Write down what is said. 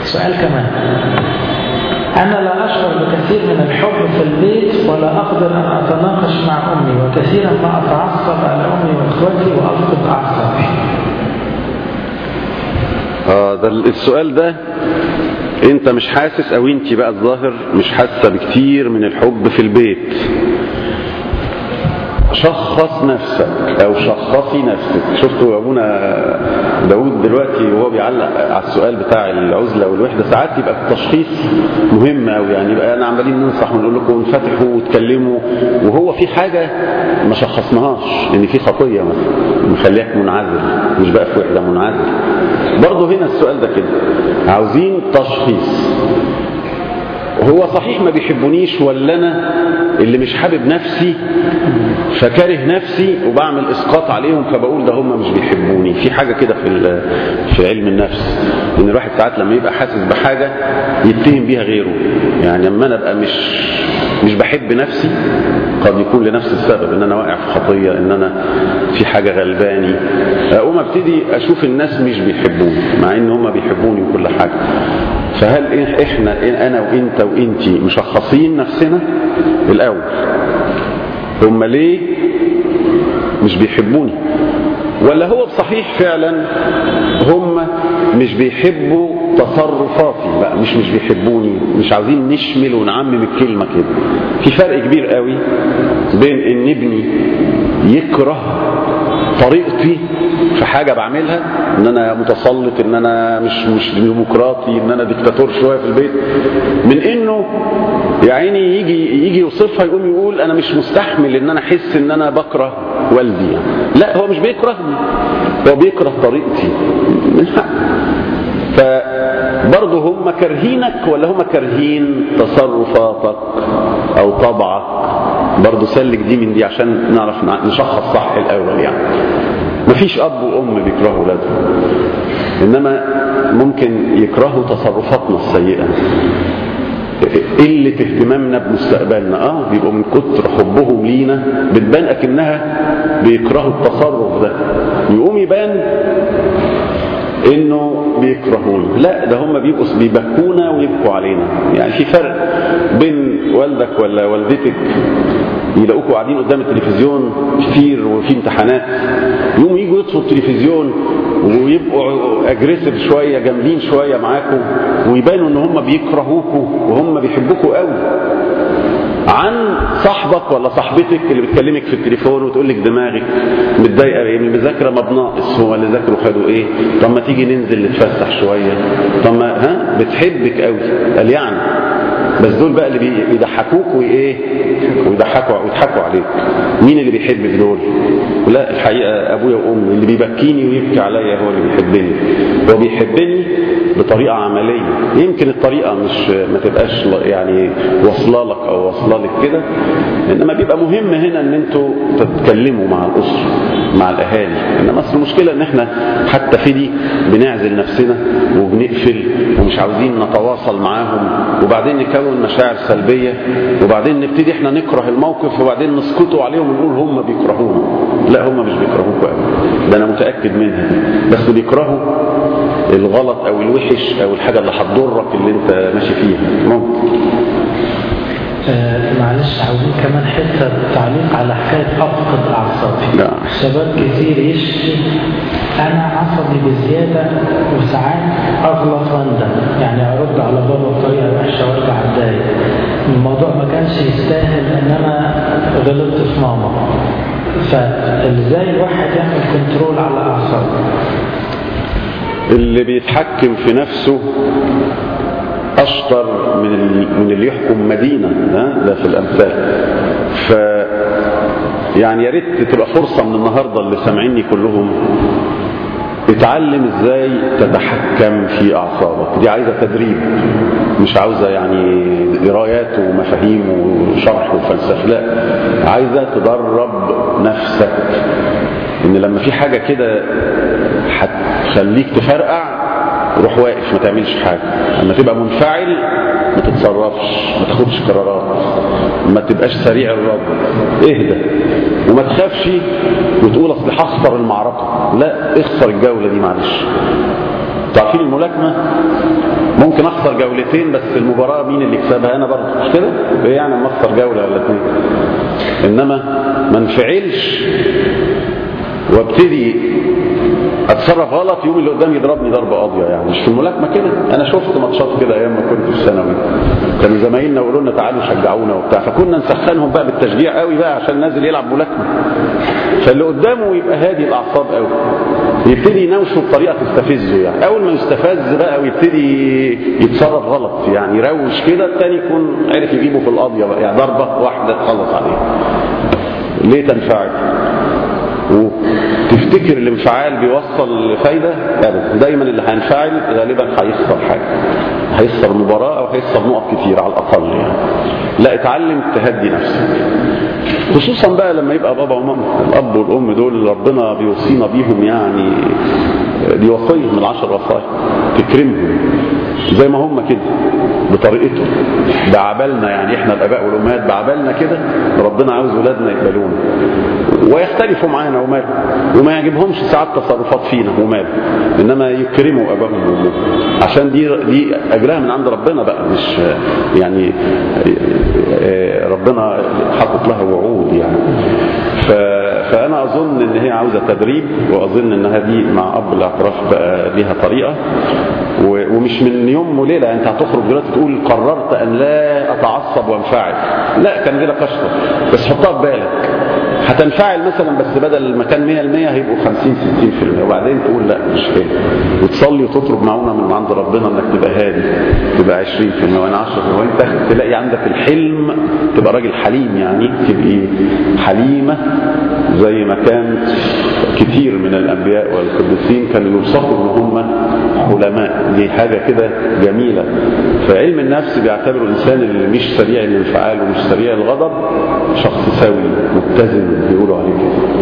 سؤال كمان، أنا لا أشعر بكثير من الحب في البيت ولا أقدر أن أتناقش مع أمي، وكثيرا ما أتعصب على أمي وإخوتي وأفقد أعصابي. ده السؤال ده انت مش حاسس، او انت بقى الظاهر مش حاسة بكتير من الحب في البيت. شخص نفسك او شخصي نفسك. شفتوا ابونا داود دلوقتي وهو بيعلق على السؤال بتاع العزلة والوحدة، ساعات يبقى التشخيص مهم قوي، يعني يبقى انا عمالين ننصح ونقول لكم انفتحوا وتكلموا، وهو في حاجة ما شخصناهاش، ان في خطية مثلا مخليك منعزل، مش بقى في وحدة، منعزل. برضه هنا السؤال ده كده عاوزين تشخيص. هو صحيح ما بيحبونيش، ولا انا اللي مش حابب نفسي فكاره نفسي وبعمل اسقاط عليهم فبقول ده هم مش بيحبوني. في حاجة كده في علم النفس، ان الواحد ساعات لما يبقى حاسس بحاجة يتهم بيها غيره. يعني لما انا ابقى مش بحب نفسي، قد يكون لنفس السبب، ان انا واقع في خطية، ان انا في حاجة غلباني، اقوم ابتدي اشوف الناس مش بيحبوني مع ان هم بيحبوني وكل حاجة. فهل احنا انا وانت وانتي مشخصين نفسنا الاول؟ هم ليه مش بيحبوني؟ ولا هو بصحيح فعلا هم مش بيحبوا تصرفاتي؟ لا، مش بيحبوني، مش عايزين نشمل ونعمم الكلمة كده. في فرق كبير قوي بين ان ابني يكره طريقتي في حاجة بعملها، ان انا متسلط، ان انا مش ديمقراطي، ان انا ديكتاتور شوية في البيت، من انه يعني يجي يوصفها يقوم يقول انا مش مستحمل ان انا احس ان انا بكره والدي. يعني لا، هو مش بيكرهني، هو بيكره طريقتي من حق. فبرضه هم كارهينك ولا هم كارهين تصرفاتك او طبعك؟ برضه سلك دي من دي عشان نعرف نشخص صح الاول. يعني مفيش اب وام بيكرهوا اولادهم، انما ممكن يكرهوا تصرفاتنا السيئة، قلة اهتمامنا بمستقبلنا. بيبقوا من كتر حبهم لينا بتبان اكنها بيكرهوا التصرف ده، يقوم يبان انه بيكرهونا. لا، ده هم بيبكونا ويبكوا علينا. يعني في فرق بين والدك ولا والدتك يلاقوكوا قاعدين قدام التلفزيون كتير وفي امتحانات، يقوموا يجوا يطفوا التلفزيون ويبقوا اجريسيف شويه، جامدين شويه معاكم، ويبانوا ان هم بيكرهوكوا وهم بيحبوكوا قوي، عن صاحبك ولا صاحبتك اللي بتكلمك في التليفون وتقول لك دماغك متضايقه ايه، المذاكره ما بناقص، هو اللي ذاكروا خدوا ايه، طب ما تيجي ننزل نتفسح شويه، طب ما بتحبك قوي. قال يعني بس دول بقى اللي بيضحكوك وايه، ويضحكوا عليك. مين اللي بيحبك دول؟ لا، الحقيقه ابويا وامي. اللي بيبكيني ويبكي عليا هو اللي بيحبني. هو بيحبني بطريقه عمليه، يمكن الطريقه مش ما تبقاش يعني واصله لك او واصله لك كده، انما بيبقى مهم هنا ان انتوا تتكلموا مع الاسره، مع الاهالي. انما اصل المشكله ان احنا حتى في دي بنعزل نفسنا وبنقفل ومش عاوزين نتواصل معاهم، وبعدين نكون مشاعر سلبيه، وبعدين نبتدي احنا نكره الموقف، وبعدين نسكتوا عليهم ونقول هم بيكرهونا. لا، هم مش بيكرهوكوا قوي، ده انا متاكد منها، بس بيكرهوا الغلط او الوحش او الحاجه اللي هتضرك اللي انت ماشي فيها. ممكن معلش عاوزين كمان حته تعليق على حكايه افقد اعصابي. شباب كتير يشكي انا عصبي بزياده وساعات اغلط واندم، يعني ارد على بابا بطريقه وحشه وارجع اتضايق. الموضوع ما كانش يستاهل ان انا غلطت في ماما. فازاي الواحد يعمل كنترول على اعصابه؟ اللي بيتحكم في نفسه أشطر من اللي يحكم مدينة. ده في الأمثال. يعني يا ريت تبقى فرصة من النهاردة اللي سامعيني كلهم اتعلم ازاي تتحكم في أعصابك. دي عايزة تدريب، مش عاوزة يعني قرايات ومفاهيم وشرح وفلسفة، لا، عايزة تدرب نفسك ان لما في حاجة كده هتخليك تفرقع روح واقف، ما تعملش حاجة. لما تبقى منفعل ما تتصرفش، ما تاخدش قرارات، ما تبقاش سريع الرد، اهدى وما تخافش وتقول اصل هخسر المعركة. لا، اخسر الجولة دي معلش. تعرفين الملاكمة ممكن اخسر جولتين بس المباراه مين اللي يكسبها؟ انا برضه، مش كده؟ ايه يعني اما اخسر جوله ولا اتنين؟ انما ما انفعلش وابتدي اتصرف غلط يوم اللي قدامي يضربني ضربه قاضيه. يعني مش في الملاكمه كده، انا شفت ماتشات كده ايام ما كنت في ثانوي، كانوا زمايلنا يقولوا لنا تعالوا شجعونا وبتاع، فكنا نسخنهم بقى بالتشجيع قوي بقى عشان نازل يلعب ملاكمه، فاللي قدامه يبقى هادي الاعصاب قوي، يبتدي يناوشه بطريقه تستفزه. يعني اول ما يستفز بقى ويبتدي يتصرف غلط، يعني يروش كده، الثاني يكون عرف يجيبه في القاضيه بقى، يعني ضربه واحده تخلص عليه. ليه تنفعل وتفتكر الانفعال بيوصل لفايدة؟ أبدا. دايما اللي هينفعل غالبا هيخسر حاجة، هيخسر مباراة أو هيخسر نقط كتير على الأقل يعني. لا، اتعلم تهدي نفسك، خصوصا بقى لما يبقى بابا وماما. الأب والأم دول ربنا بيوصينا بيهم، يعني دي وصية من 10 وصايا، تكرمهم زي ما هم كده بطريقتهم، بعبالنا. يعني احنا الآباء والأمهات بعبالنا كده، ربنا عاوز ولادنا يقبلونا ويختلفوا معانا وماله، وما يعجبهمش ساعات تصرفات فينا وماله، انما يكرموا ابائهم وامهم، عشان دي اجرها من عند ربنا بقى، مش يعني ربنا حاطط لها وعود يعني. فانا اظن ان هي عاوزه تدريب، واظن انها دي مع اب الاعتراف بقى ليها طريقه، ومش من يوم وليله. انت هتخرج دلوقتي تقول قررت ان لا اتعصب وانفعل، لا، كان كده قشطه، بس حطها في بالك هتنفعل مثلا، بس بدل ما كان 100% هيبقوا 50-60%، وبعدين تقول لا مش كده، وتصلي وتطلب معونه من عند ربنا انك تبقى هادي، تبقى 20% وانا 10%، وانت تلاقي عندك الحلم، تبقى راجل حليم، يعني تبقي حليمه زي ما كان كتير من الانبياء والقديسين كانوا يوصفوا ان هم حلماء. دي حاجه كده جميله. فعلم النفس بيعتبر الانسان اللي مش سريع الانفعال ومش سريع الغضب شخص سوي متزن، بيقولوا عليه كده.